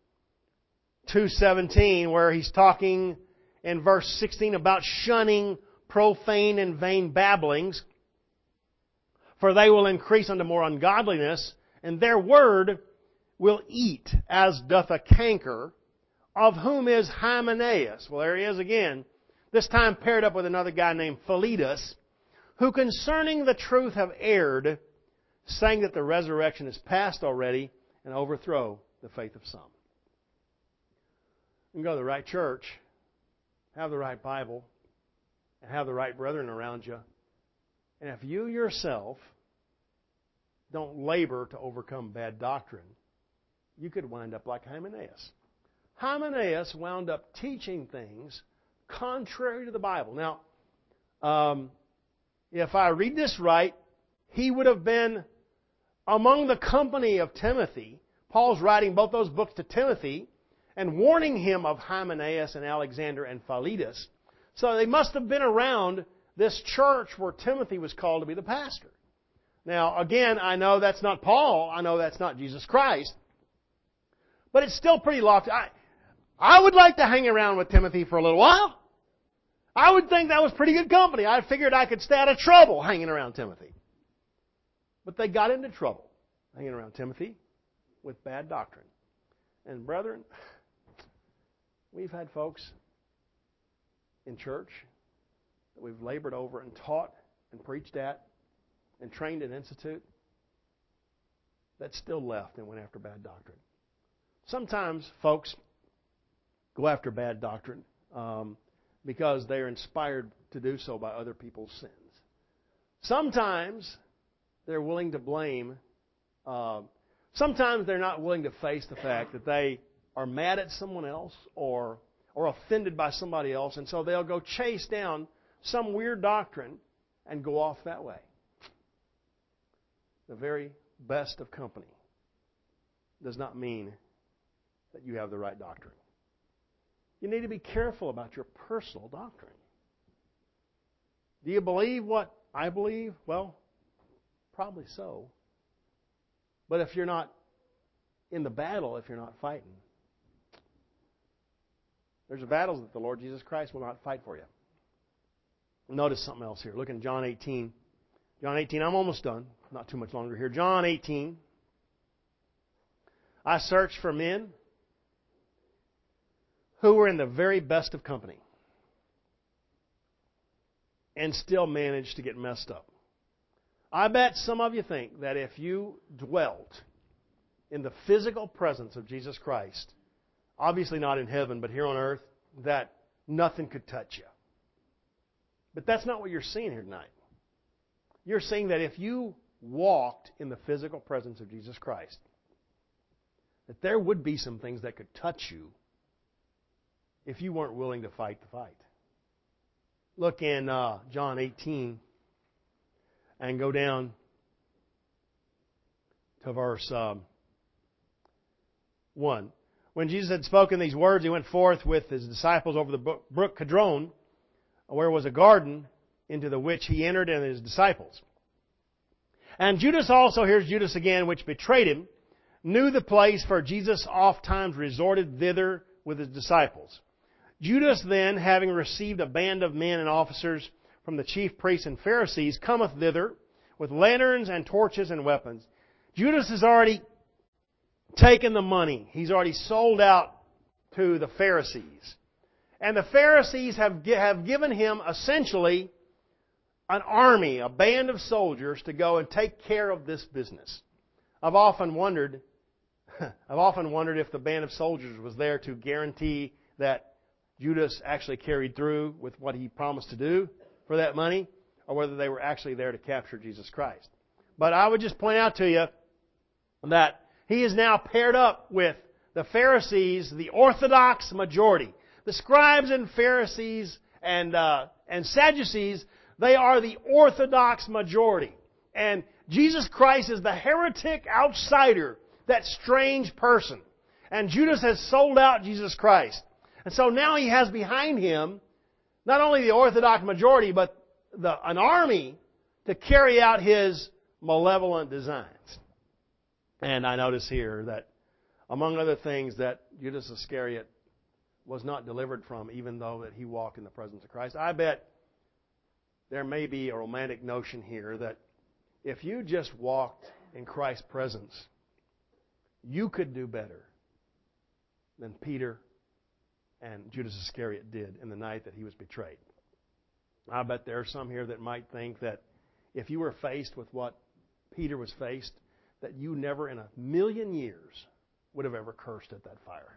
2:17, where he's talking in verse 16 about shunning profane and vain babblings, for they will increase unto more ungodliness, and their word will eat as doth a canker, of whom is Hymenaeus. Well, there he is again, this time paired up with another guy named Philetus, who concerning the truth have erred, saying that the resurrection is past already, and overthrow the faith of some. You can go to the right church, have the right Bible, and have the right brethren around you. And if you yourself don't labor to overcome bad doctrine, you could wind up like Hymenaeus. Hymenaeus wound up teaching things contrary to the Bible. Now, if I read this right, he would have been among the company of Timothy. Paul's writing both those books to Timothy and warning him of Hymenaeus and Alexander and Philetus. So they must have been around this church where Timothy was called to be the pastor. Now, again, I know that's not Paul. I know that's not Jesus Christ. But it's still pretty lofty. I would like to hang around with Timothy for a little while. I would think that was pretty good company. I figured I could stay out of trouble hanging around Timothy. But they got into trouble hanging around Timothy with bad doctrine. And brethren, we've had folks in church that we've labored over and taught and preached at and trained in institute that still left and went after bad doctrine. Sometimes folks go after bad doctrine because they're inspired to do so by other people's sins. Sometimes they're willing to blame. Sometimes they're not willing to face the fact that they are mad at someone else or offended by somebody else, and so they'll go chase down some weird doctrine and go off that way. The very best of company does not mean that you have the right doctrine. You need to be careful about your personal doctrine. Do you believe what I believe? Well, probably so. But if you're not in the battle, if you're not fighting, there's battles that the Lord Jesus Christ will not fight for you. Notice something else here. Look in John 18. John 18, I'm almost done. Not too much longer here. John 18. I searched for men who were in the very best of company and still managed to get messed up. I bet some of you think that if you dwelt in the physical presence of Jesus Christ, obviously not in heaven, but here on earth, that nothing could touch you. But that's not what you're seeing here tonight. You're seeing that if you walked in the physical presence of Jesus Christ, that there would be some things that could touch you if you weren't willing to fight the fight. Look in John 18 and go down to verse 1. When Jesus had spoken these words, He went forth with His disciples over the brook Kidron, where was a garden, into the which He entered and His disciples. And Judas also, here's Judas again, which betrayed Him, knew the place, for Jesus oft times resorted thither with His disciples. Judas then, having received a band of men and officers from the chief priests and Pharisees, cometh thither with lanterns and torches and weapons. Judas has already taken the money. He's already sold out to the Pharisees. And the Pharisees have given him essentially an army, a band of soldiers to go and take care of this business. I've often wondered if the band of soldiers was there to guarantee that Judas actually carried through with what he promised to do for that money, or whether they were actually there to capture Jesus Christ. But I would just point out to you that he is now paired up with the Pharisees, the Orthodox majority. The scribes and Pharisees and Sadducees, they are the Orthodox majority. And Jesus Christ is the heretic outsider, that strange person. And Judas has sold out Jesus Christ. And so now he has behind him not only the Orthodox majority, but an army to carry out his malevolent designs. And I notice here that, among other things, that Judas Iscariot was not delivered from, even though that he walked in the presence of Christ. I bet there may be a romantic notion here that if you just walked in Christ's presence, you could do better than Peter and Judas Iscariot did in the night that he was betrayed. I bet there are some here that might think that if you were faced with what Peter was faced, that you never in a million years would have ever cursed at that fire.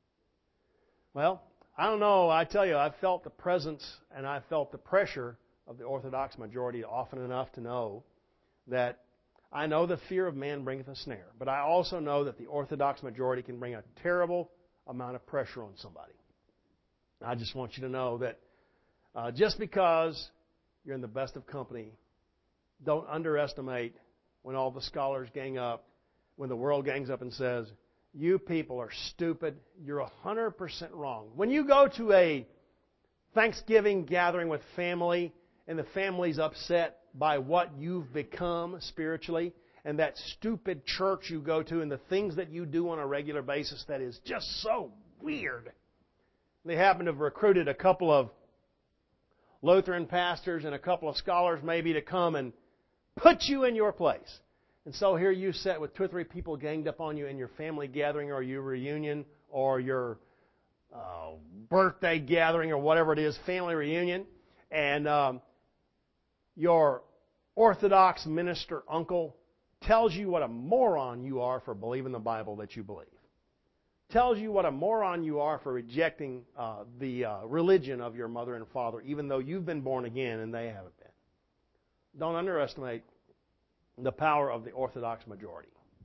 Well, I don't know. I tell you, I've felt the presence and I've felt the pressure of the Orthodox majority often enough to know that I know the fear of man bringeth a snare, but I also know that the Orthodox majority can bring a terrible amount of pressure on somebody. I just want you to know that just because you're in the best of company, don't underestimate when all the scholars gang up, when the world gangs up and says, you people are stupid, you're 100% wrong. When you go to a Thanksgiving gathering with family and the family's upset by what you've become spiritually, and that stupid church you go to and the things that you do on a regular basis that is just so weird. They happen to have recruited a couple of Lutheran pastors and a couple of scholars maybe to come and put you in your place. And so here you sit with 2 or 3 people ganged up on you in your family gathering or your reunion or your birthday gathering or whatever it is, family reunion, and your Orthodox minister uncle tells you what a moron you are for believing the Bible that you believe. Tells you what a moron you are for rejecting the religion of your mother and father, even though you've been born again and they haven't been. Don't underestimate the power of the Orthodox majority.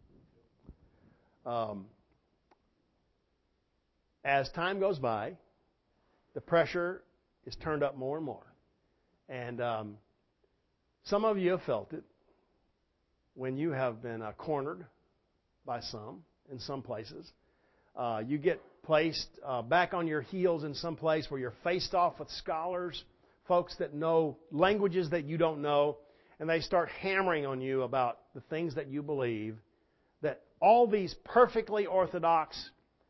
As time goes by, the pressure is turned up more and more. And some of you have felt it when you have been cornered by some in some places. You get placed back on your heels in some place where you're faced off with scholars, folks that know languages that you don't know, and they start hammering on you about the things that you believe, that all these perfectly orthodox,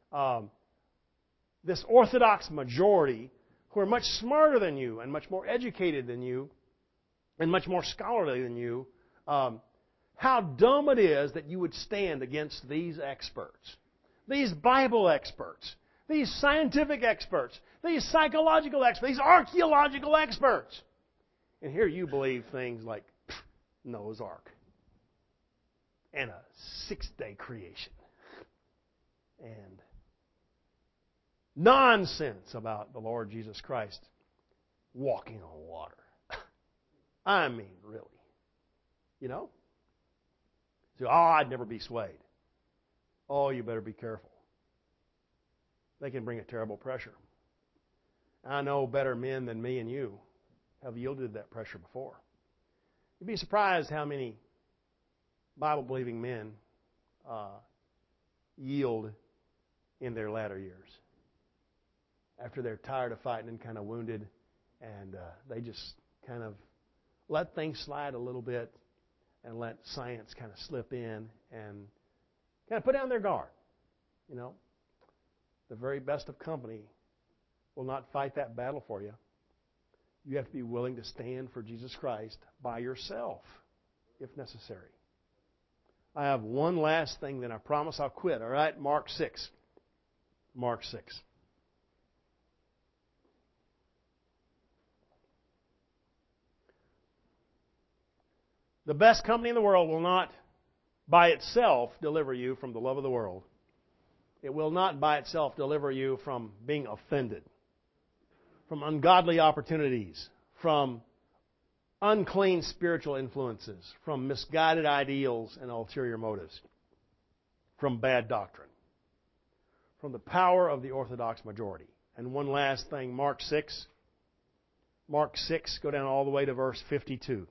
this orthodox majority who are much smarter than you and much more educated than you and much more scholarly than you, how dumb it is that you would stand against these experts. These Bible experts, these scientific experts, these psychological experts, these archaeological experts. And here you believe things like Noah's Ark and a 6-day creation and nonsense about the Lord Jesus Christ walking on water. I mean, really. You know? So, I'd never be swayed. Oh, you better be careful. They can bring a terrible pressure. I know better men than me and you have yielded that pressure before. You'd be surprised how many Bible-believing men yield in their latter years. After they're tired of fighting and kind of wounded, and they just kind of let things slide a little bit and let science kind of slip in and kind of put down their guard. You know, the very best of company will not fight that battle for you. You have to be willing to stand for Jesus Christ by yourself, if necessary. I have one last thing, then I promise I'll quit. All right, Mark 6. Mark 6. The best company in the world will not by itself deliver you from the love of the world. It will not by itself deliver you from being offended, from ungodly opportunities, from unclean spiritual influences, from misguided ideals and ulterior motives, from bad doctrine, from the power of the Orthodox majority. And one last thing, Mark 6. Mark 6, go down all the way to verse 52.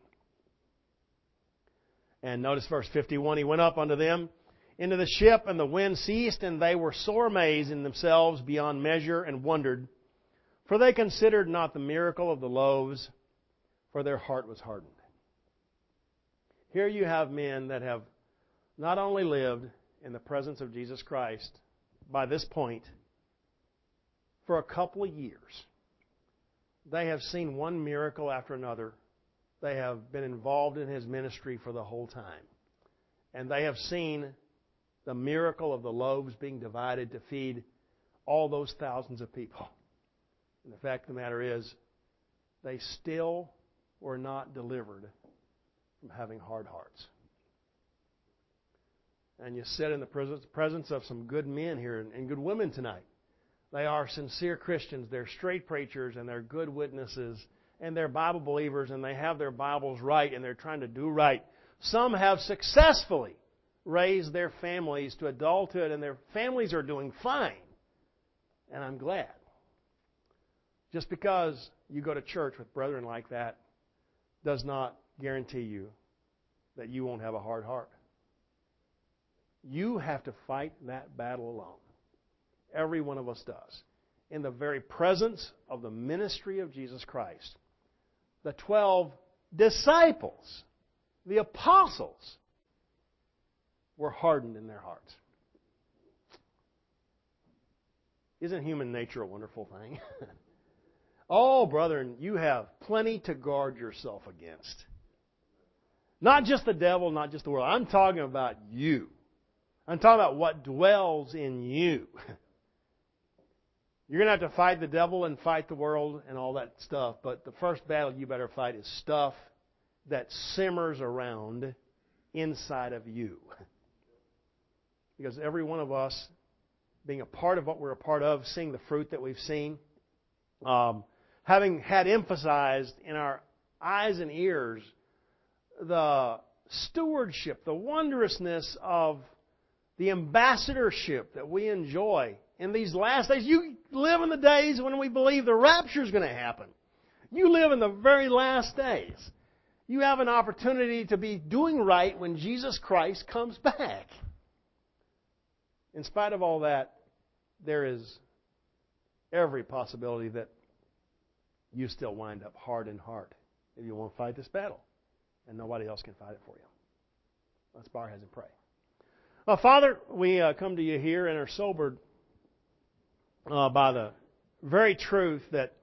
And notice verse 51, he went up unto them into the ship, and the wind ceased, and they were sore amazed in themselves beyond measure, and wondered, for they considered not the miracle of the loaves, for their heart was hardened. Here you have men that have not only lived in the presence of Jesus Christ by this point for a couple of years. They have seen one miracle after another. They have been involved in His ministry for the whole time. And they have seen the miracle of the loaves being divided to feed all those thousands of people. And the fact of the matter is, they still were not delivered from having hard hearts. And you sit in the presence of some good men here and good women tonight. They are sincere Christians. They're straight preachers and they're good witnesses. And they're Bible believers and they have their Bibles right and they're trying to do right. Some have successfully raised their families to adulthood and their families are doing fine. And I'm glad. Just because you go to church with brethren like that does not guarantee you that you won't have a hard heart. You have to fight that battle alone. Every one of us does. In the very presence of the ministry of Jesus Christ. The 12 disciples, the apostles, were hardened in their hearts. Isn't human nature a wonderful thing? Oh, brethren, you have plenty to guard yourself against. Not just the devil, not just the world. I'm talking about you. I'm talking about what dwells in you. You're going to have to fight the devil and fight the world and all that stuff. But the first battle you better fight is stuff that simmers around inside of you. Because every one of us, being a part of what we're a part of, seeing the fruit that we've seen, having had emphasized in our eyes and ears the stewardship, the wondrousness of the ambassadorship that we enjoy in these last days. You live in the days when we believe the rapture is going to happen. You live in the very last days. You have an opportunity to be doing right when Jesus Christ comes back. In spite of all that, there is every possibility that you still wind up hard in heart if you won't fight this battle. And nobody else can fight it for you. Let's bow our heads and pray. Father, we come to you here and are sobered by the very truth that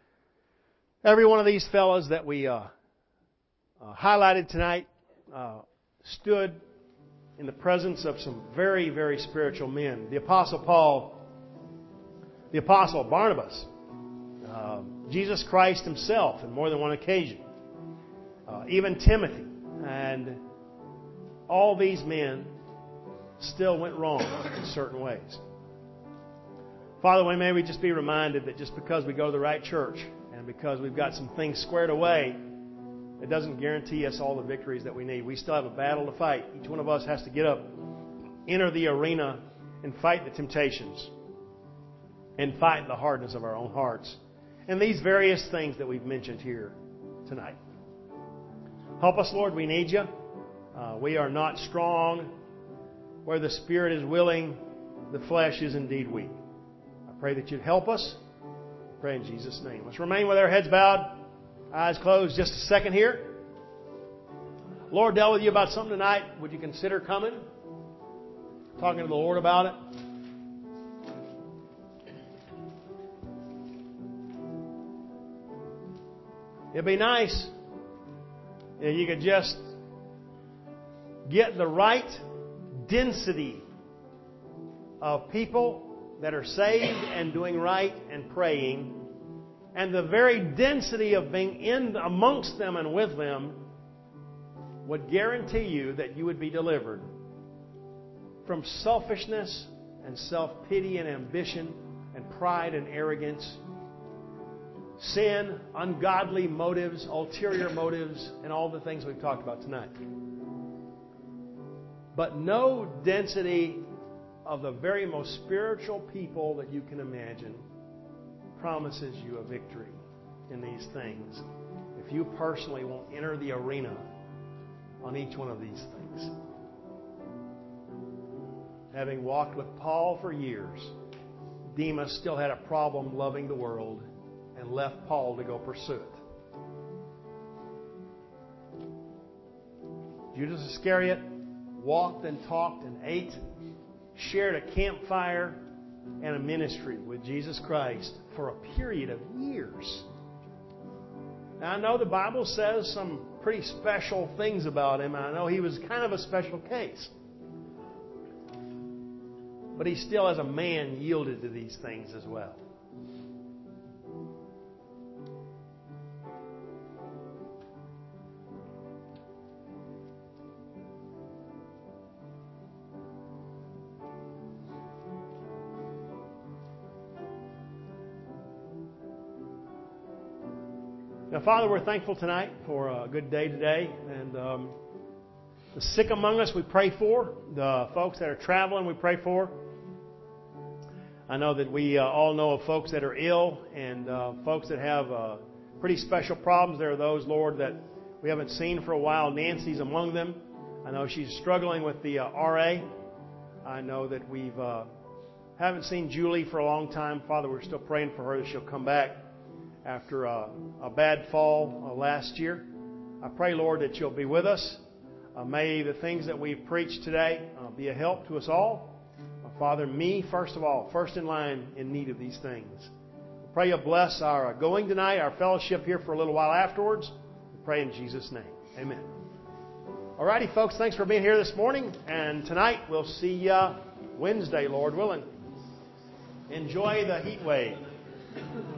every one of these fellows that we highlighted tonight stood in the presence of some very, very spiritual men. The Apostle Paul, the Apostle Barnabas, Jesus Christ Himself on more than one occasion, even Timothy, and all these men still went wrong in certain ways. Father, may we just be reminded that just because we go to the right church and because we've got some things squared away, it doesn't guarantee us all the victories that we need. We still have a battle to fight. Each one of us has to get up, enter the arena, and fight the temptations, and fight the hardness of our own hearts, and these various things that we've mentioned here tonight. Help us, Lord. We need You. We are not strong. Where the Spirit is willing, the flesh is indeed weak. I pray that You'd help us. I pray in Jesus' name. Let's remain with our heads bowed, eyes closed just a second here. Lord dealt with you about something tonight. Would you consider coming? Talking to the Lord about it? It'd be nice if you could just get the right density of people that are saved and doing right and praying, and the very density of being in amongst them and with them would guarantee you that you would be delivered from selfishness and self-pity and ambition and pride and arrogance, sin, ungodly motives, ulterior motives, and all the things we've talked about tonight. But no density of the very most spiritual people that you can imagine promises you a victory in these things if you personally won't enter the arena on each one of these things. Having walked with Paul for years, Demas still had a problem loving the world and left Paul to go pursue it. Judas Iscariot walked and talked and ate, shared a campfire and a ministry with Jesus Christ for a period of years. Now, I know the Bible says some pretty special things about him, and I know he was kind of a special case. But he still, as a man, yielded to these things as well. Now, Father, we're thankful tonight for a good day today. And the sick among us we pray for. The folks that are traveling we pray for. I know that we all know of folks that are ill and folks that have pretty special problems. There are those, Lord, that we haven't seen for a while. Nancy's among them. I know she's struggling with the RA. I know that we haven't seen Julie for a long time. Father, we're still praying for her that she'll come back after a bad fall last year. I pray, Lord, that You'll be with us. May the things that we've preached today be a help to us all. Father, me first of all, first in line in need of these things. We pray you'll bless our going tonight, our fellowship here for a little while afterwards. We pray in Jesus' name. Amen. Alrighty, folks, thanks for being here this morning. And tonight we'll see you Wednesday, Lord willing. Enjoy the heat wave.